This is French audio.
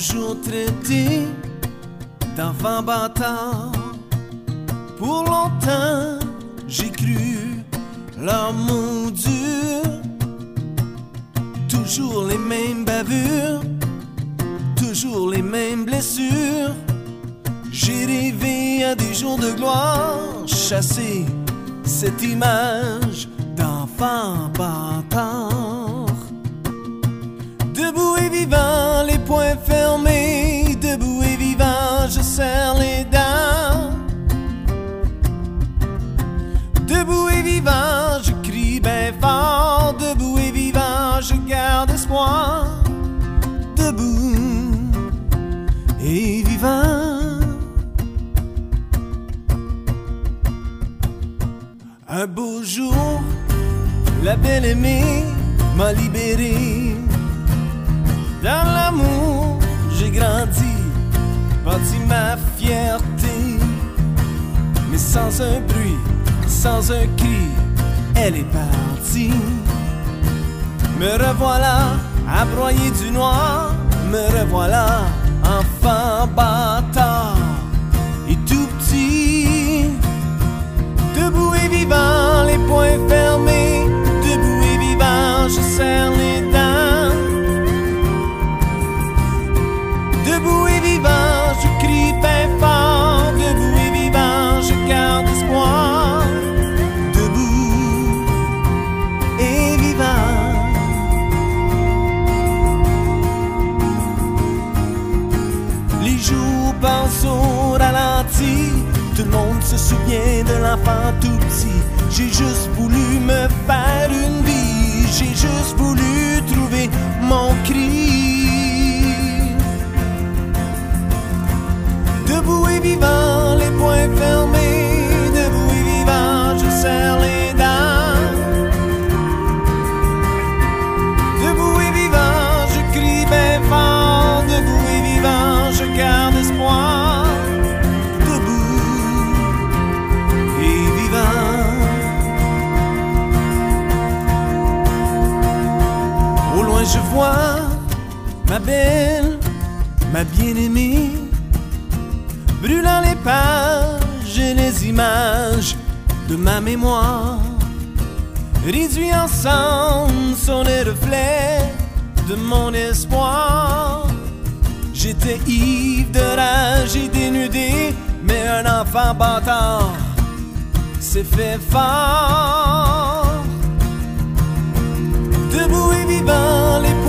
toujours traité d'enfant bâtard. Pour longtemps, j'ai cru l'amour dur. Toujours les mêmes bavures, toujours les mêmes blessures. J'ai rêvé à des jours de gloire, chassé cette image d'enfant bâtard. Debout et vivant, les poings fermés, debout et vivant, je serre les dents. Debout et vivant, je crie bien fort, debout et vivant, je garde espoir. Debout et vivant. Un beau jour, la belle-aimée m'a libéré. Dans l'amour, j'ai grandi, bâti ma fierté. Mais sans un bruit, sans un cri, elle est partie. Me revoilà à broyer du noir, me revoilà enfant bâtard et tout petit. Debout et vivant, les poings fermés, debout et vivant, je serre les dents. Debout et vivant, je crie bien fort, debout et vivant, je garde espoir. Debout et vivant. Les jours passent au ralenti, tout le monde se souvient de l'enfant tout petit. J'ai juste voulu me faire une vie, j'ai juste voulu trouver mon cri. Debout et vivant, les poings fermés, debout et vivant, je serre les dents. Debout et vivant, je crie bien fort, debout et vivant, je garde espoir. Au loin je vois ma belle, ma bien-aimée, brûlant les pages et les images de ma mémoire. Réduits ensemble sont les reflets de mon espoir. J'étais ivre de rage et dénudé, mais un enfant bâtard s'est fait fort. Debout et vivant, les